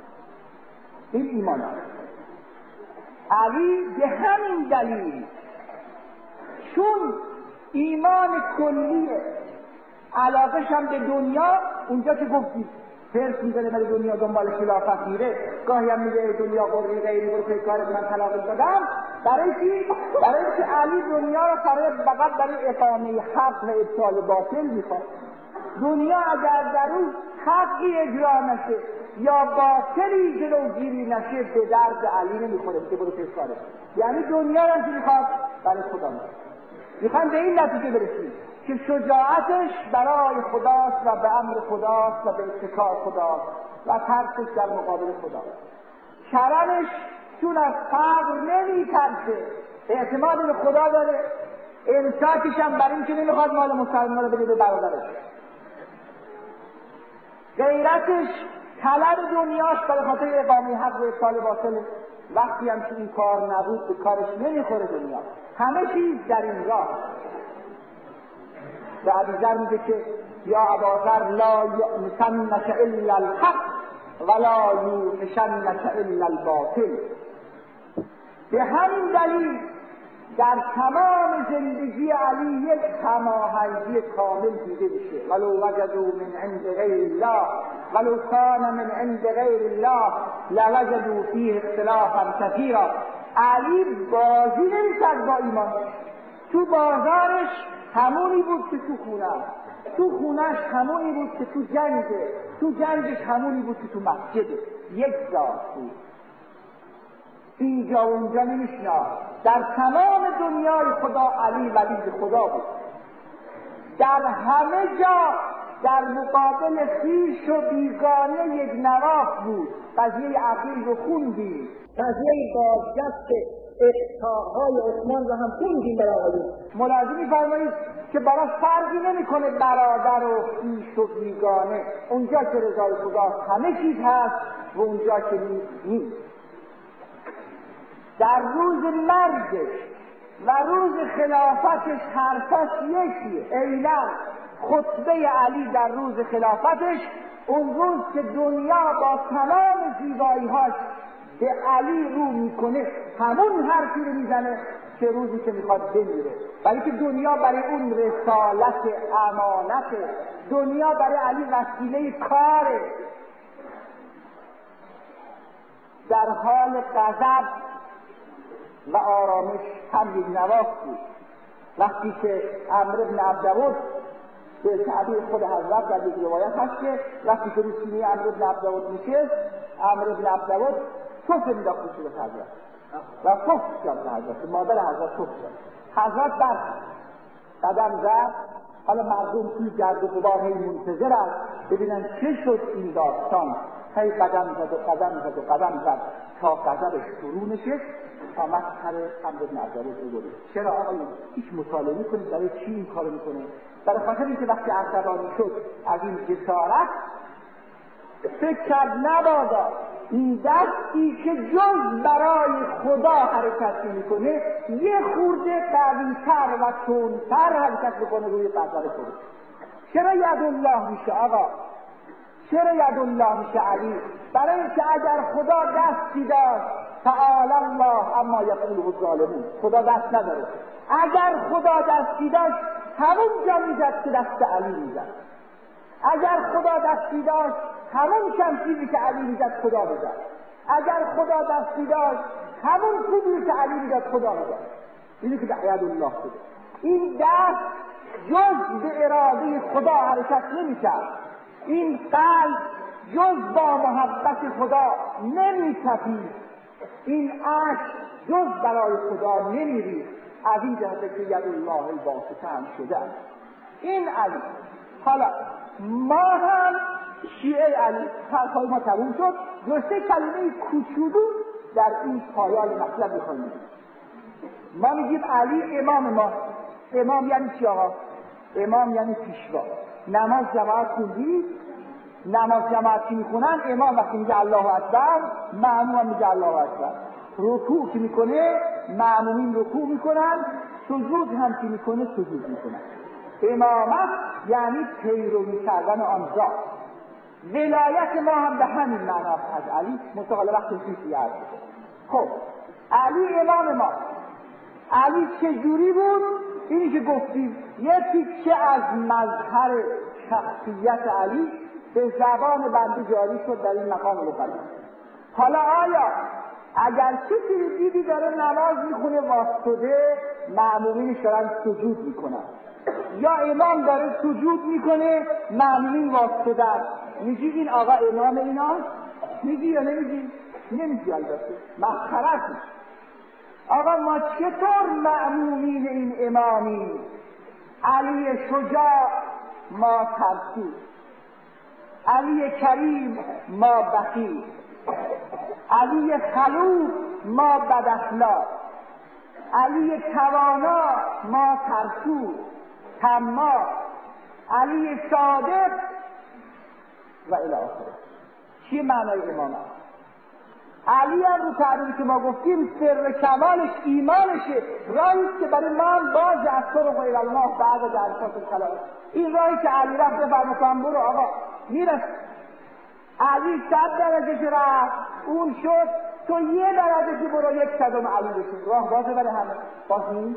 این ایمان است. علی به همین دلیل چون ایمان کلیه، علاقش هم به دنیا، اونجا که گفتید فرس میزنه برای دنیا دنبال خلافت میره، گاهی هم میگه دنیا قرری غیری برو که کار من طلاق دادم. برای چی؟ برای که علی دنیا رو فقط برای اقامه حق و ابطال باطل میخواد. دنیا اگر در اون حقی اجرا نشه یا باطلی جلوگیری نشه به درد علی نمیخوره که برو پیش کاره. یعنی دنیا رو که میخواد برای خدا میخواد به این نتیجه برسید که شجاعتش برای خداست و به امر خداست و به اتکا خداست و ترسش در مقابل خداست. کرمش چون از فقر نمیترسه، اعتماد به خدا داره. امساکش هم برای این که نمیخواد مال مسلمان رو بده به برادرش. غیرتش طلب دنیاش برای خاطر اقامه حق و ابطال باطل. وقتی هم که این کار نبود به کارش نمیخوره دنیا. همه چیز در این راه. به ابوذر میگه که یا اباذر لا یؤمسنک الا الحق ولا یوحشنک الا الباطل. به همین دلیل در تمام زندگی علی یک هماهنگی کامل دیده میشه. ولو وجدوا من عند غیر الله ولو کان من عند غیر الله لوجدوا فیه اختلافا کثیرا. علی بازی نمی‌کرد با ایمان. تو بازارش همونی بود که تو خونه، تو خونهش همونی بود که تو جنگه، تو جنگش همونی بود که تو مسجده. یک ذات بود، اینجا و اونجا نمیشناخت. در تمام دنیای خدا علی ولی خدا بود. در همه جا در مقابل خویش و بیگانه یک نواخت بود. قضیه عقیل رو خوندیم، قضیه بازگشت اقطاعهای عثمان رو هم خوندیم برای آقایون. ملاحظه می‌فرمایید که براش فرقی نمی‌کنه برادر و خویش و بیگانه. اونجا که رضای خدا همه چیز هست و اونجا که نیست. در روز مرگش و روز خلافتش حرفش یکیه. عیناً خطبه علی در روز خلافتش، اون روز که دنیا با تمام زیبایی‌هاش به علی رو میکنه، همون حرفی رو میزنه که روزی که میخواد بمیره. برای که دنیا برای اون رسالت امانته، دنیا برای علی وسیله کاره. در حال غضب و آرامش هم یک نواخت بود. وقتی که عمرو بن عبدود به تعبیر خود حضرت در یک روایت هست که وقتی که روی سینه عمرو بن عبدود نشست، عمرو بن عبدود توف انداخت به صورت حضرت و توف کرد به حضرت. مادر حضرت توف کرد. حضرت بر قدم زد. حالا مردم توی گرد و غبار منتظر است ببینن چه شد این داستان. هی قدم زد و قدم زد و قدم زد تا غضبش فرو نشست، آمد سر عمرو بن عبدود رو برید. چرا آقایون هیچ مطالعه میکنید برای چی این کارو میکنه؟ برای خاطر اینکه وقتی عصبانی شد از این جسارت فکر کرد نبادا این دستی که جز برای خدا حرکت میکنه یه خورده قوی‌تر و تندتر حرکت بکنه روی غضب خود. چرا ید الله میشه آقا؟ چرا ید الله میشه علی؟ برای اینکه اگر خدا دستی داشت، تعالی الله اما یقوله الظالمون، خدا دست نداره. اگر خدا دستی داشت همون جا میزد که دست علی میزد. اگر خدا دستی داشت همون شمشیری که علی میزد خدا میزد. اگر خدا دستی داشت همون کوبی که علی میزد خدا میزد. اینی که ید الله شده. این دست جز به اراده خدا حرکت نمیکرد. این قلب جز با محبت خدا نمی‌تپید. این عشق جز برای خدا نمی‌ریخت. از این جهت که ید الله الباسطه هم شده. این علی. حالا ما هم شیعه علی حرفای ما تموم شد. دو سه کلمه کوچولو در این پایان مطلب می‌خوایم. ما میگیم علی امام ما. امام یعنی چی آقا؟ امام یعنی پیشوا. نماز جماعت خوندید؟ نماز جماعتی میخونن، امام وقتی میگه الله اکبر مأموم هم میگه الله اکبر. رکوع که میکنه مأمومین رکوع میکنن، سجود هم که میکنه سجود میکنن. امامت یعنی پیروی کردن آن ذات. ولایت ما هم به همین معناست از علی. مستقل وقتی پیشی عرض. خب علی امام ما. علی چجوری بود؟ اینی که گفتیم یه تیکه از مظهر شخصیت علی به زبان بنده جاری شد در این مقام مقدس. حالا آیا اگر کسی دیدی داره نماز میخونه واسطه، مأمومینش دارن سجود میکنن، یا امام داره سجود میکنه مأمومین واسطه، میگی این آقا امام ایناست؟ میگی یا نمیگی؟ نمیگی. البته مسخره. آقا ما چطور مأمومین این امامی؟ علی شجاع ما ترسو، علی کریم ما بخیل، علی خلوق ما بداخلاق، علی توانا ما ترسو طماع، علی صادق و الی آخره. چی معنای امامت؟ علی هم رو تعریفی که ما گفتیم سر کمالش ایمانشه. راهی که برای من باز از تو رو غیر الله بعد در اساس الکلام. این راهی که علی رفت بفرمایید برو آقا میرس. علی 100 درجه رفت، اون شد تو یه درجه که برو 1/100 علی بشین، راه بازه برای همه. باز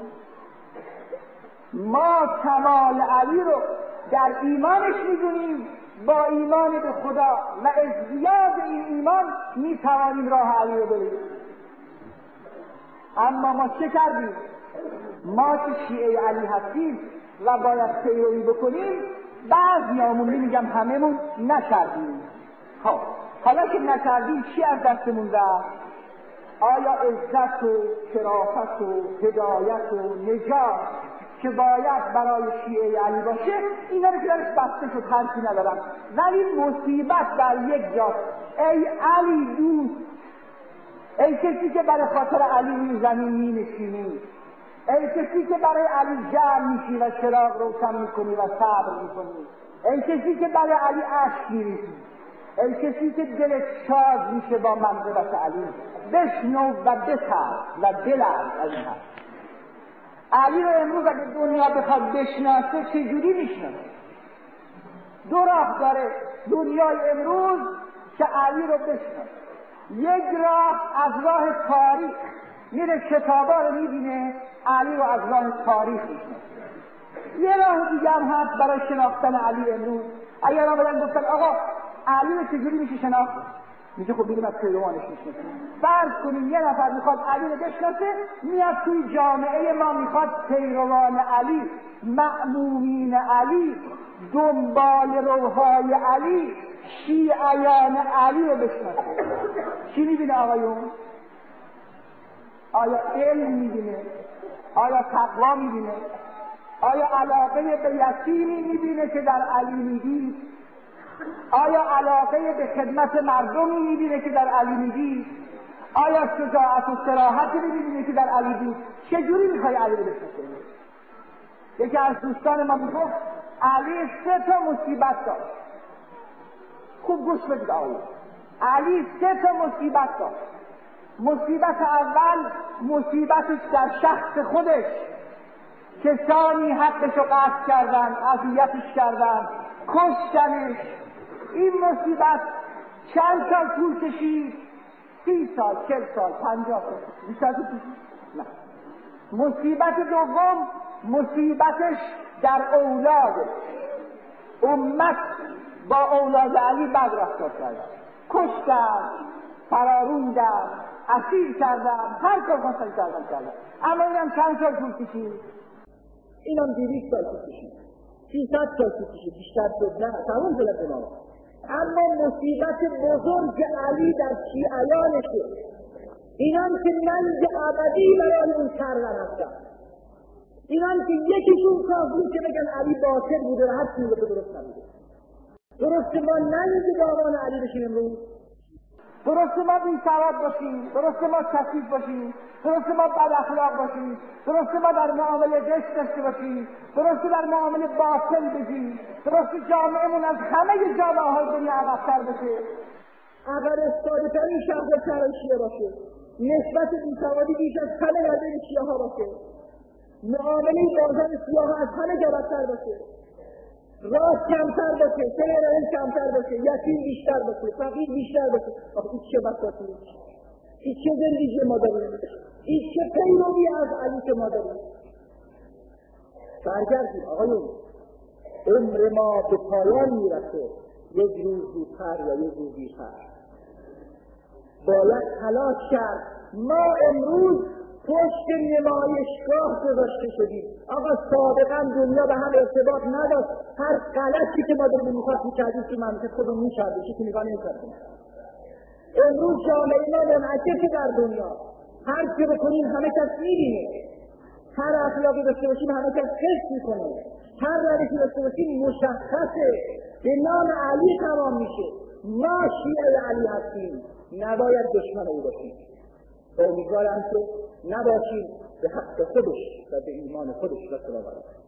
ما کمال علی رو در ایمانش میدونیم، با ایمان به خدا و ازدیاد این ایمان میتوانیم راه علی رو بریم. اما ما چه کردیم؟ ما که شیعه علی هستیم و باید پیروی بکنیم، بعضیامون، نمیگم هممون، نکردیم. خب حالا که نکردیم چی از دستمون رفت؟ آیا عزت و شرافت و هدایت و نجات که باید برای شیعه علی باشه، اینا رو که درش بسته شد، حرفی ندارم. ولی مصیبت در یک جا. ای علی دوست، ای کسی که برای خاطر علی روی زمین می‌نشینی، ای کسی که برای علی جمع میشی و چراغ روشن میکنی و صبر میکنی، ای کسی که برای علی اشک میریزی، ای کسی که دلت شاد میشه با منقبت علی، بشنو و بترس و دلرز از این حرف. علی رو امروز اگه دنیا بخواد بشناسه چجوری میشناسه؟ دو راه داره دنیای امروز که علی رو بشناسه. یک راه از راه تاریخ، میره کتابا رو میبینه، علی رو از راه تاریخ میشناسه. یه راه دیگه هم هست برای شناختن علی امروز. اگر آمدن گفتن آقا علی رو چجوری میشه شناخت؟ میگه خب بگیم از پیروانش میشناسیم. فرض کنیم یه نفر میخواد علی رو بشناسه، میاد توی جامعه ما میخواد پیروان علی، مأمومین علی، دنبال روهای علی، شیعیان علی رو بشناسه. چی میبینه آقایون؟ آیا علم میبینه؟ آیا تقوا میبینه؟ آیا علاقه به یتیمی میبینه که در علی میدید؟ آیا علاقه به خدمت مردمی میبینه که در علی میدید؟ آیا شجاعت و صراحتی میبینه که در علی دید؟ چجوری میخوای علی رو بشناسه؟ یکی از دوستان ما میگفت علی 3 مصیبت داشت. خوب گوش بدید آقایون. علی 3 مصیبت داشت. مصیبت اول مصیبتش در شخص خودش، کسانی حقش رو قطع کردن، اذیتش کردن، کشتنش. این مصیبت چند سال طول کشید؟ 30 سال، 40 سال، 50 سال. بیشتر طول کشید؟ نه. مصیبت دوم مصیبتش در اولادش. امت با اولاد علی بد رفتار کردن، کشتن، فراروندن، اسیر کردن، هر کار خواستن کردن. اما اینم چند سال طول کشید؟ اینم 200 سال طول کشید، 300 سال طول کشید، بیشتر شد نه، تمام شد امام. اما مصیبت بزرگ علی در شیعیانشه. اینم که ننگ ابدی برای اون سرور هستن. اینم که یکیشون کافی که بگن علی باطل بوده و هر چیزی که درست نبوده. درسته ما ننگ دامان علی بشیم امروز، درسته ما بی‌سواد باشیم، درسته ما کثیف باشیم، درسته ما بد اخلاق باشیم، درسته ما در معامله دست داشته باشیم، درسته در معامله باطل بشیم، درسته جامعهمون از همه جامعه‌های دنیا عقب‌تر بشه، اگر استادترین شهر شیعه باشه، نسبت بی‌سوادی بیش از همه در بین شیعه‌ها باشه، معامله بازار سیاه از همه جا بدتر باشه، راست کمتر باشه، سرعین کمتر باشه، یتیم بیشتر باشه، فقیر بیشتر باشه. این چه بساطی؟ این چه زندگی ما داریم؟ این چه پیروی از علی که ما داریم؟ برگردیم آقایون، عمر ما به پایان میرسه، یک روز زودتر یا یک روز دیرتر. باید تلاش کرد. ما امروز پشت نمایشگاه گذاشته شدیم. آقا سابقا دنیا به هم ارتباط نداشت. هر غلطی که ما داریم میخواست میکردیم تو مملکت خودمون میکردیم، چیزی نگاه نمیکردیم. امروز جامعه ما منعکسه در دنیا. هر چی بکنیم همه کس میبینه، هر اخلاقی داشته باشیم همه کس حس میکنه، هر روشی داشته باشیم مشخصه، به نام علی تمام میشه. ما شیعه علی هستیم، نباید دشمن او باشیم. امیدوارم که نباشیم، به حق خودش و به ایمان خودش و سلام علیکم.